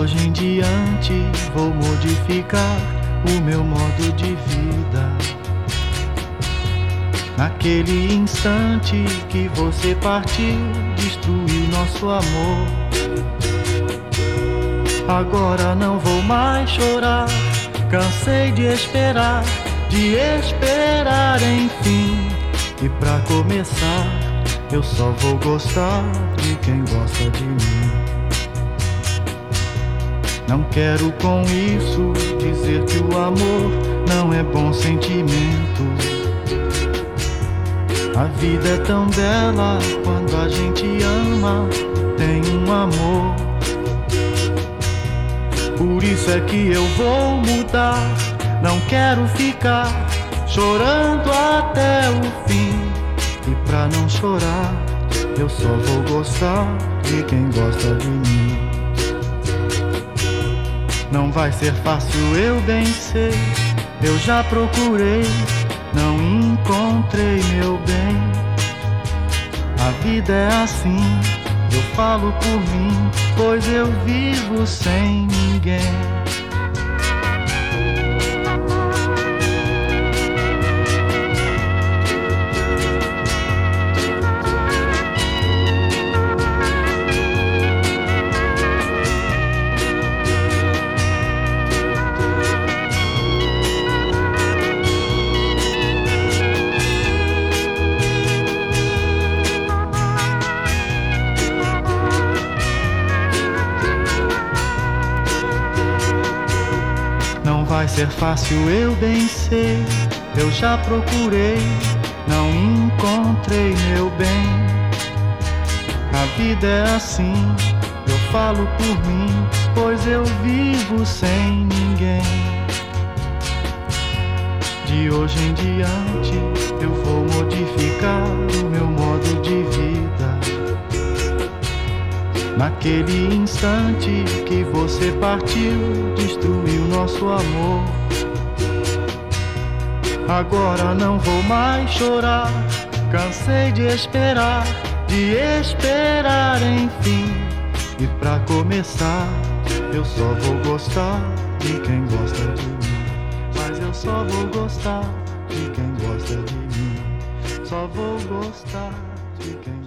hoje em diante vou modificar o meu modo de vida. Naquele instante que você partiu, destruiu nosso amor. Agora não vou mais chorar, cansei de esperar enfim. E pra começar, eu só vou gostar de quem gosta de mim. Não quero com isso dizer que o amor não é bom sentimento. A vida é tão bela quando a gente ama, tem um amor. Por isso é que eu vou mudar, não quero ficar chorando até o fim. E pra não chorar, eu só vou gostar de quem gosta de mim. Não vai ser fácil, eu bem sei, eu já procurei, não encontrei meu bem. A vida é assim, eu falo por mim, pois eu vivo sem ninguém. Não vai ser fácil, eu bem sei, eu já procurei, não encontrei meu bem. A vida é assim, eu falo por mim, pois eu vivo sem ninguém. De hoje em diante eu vou modificar o meu modo de vida. Naquele instante que você partiu, destruiu nosso amor. Agora não vou mais chorar, cansei de esperar enfim. E pra começar, eu só vou gostar de quem gosta de mim. Mas eu só vou gostar de quem gosta de mim. Só vou gostar de quem